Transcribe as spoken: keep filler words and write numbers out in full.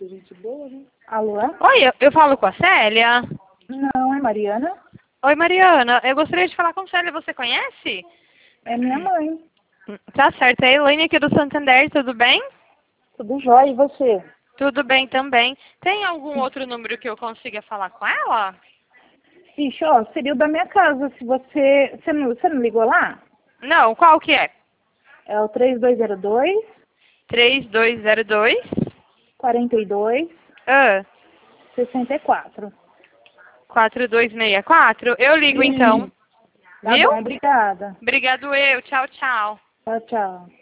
Muita gente boa, né? Alô? Oi, eu, eu falo com a Célia? Não, é Mariana? Oi, Mariana. Eu gostaria de falar com a Célia. Você conhece? É minha mãe. Tá certo. É a Elaine aqui do Santander. Tudo bem? Tudo jóia, e você? Tudo bem também. Tem algum outro número que eu consiga falar com ela? Ixi, ó, seria o da minha casa. Se você... Você não, você não ligou lá? Não, qual que é? É o três dois zero dois, três dois zero dois quarenta e dois, ah, sessenta e quatro. quatro dois seis quatro. Eu ligo então. Tá Viu? bom, obrigada. Obrigado eu. Tchau, tchau. Tchau, tchau.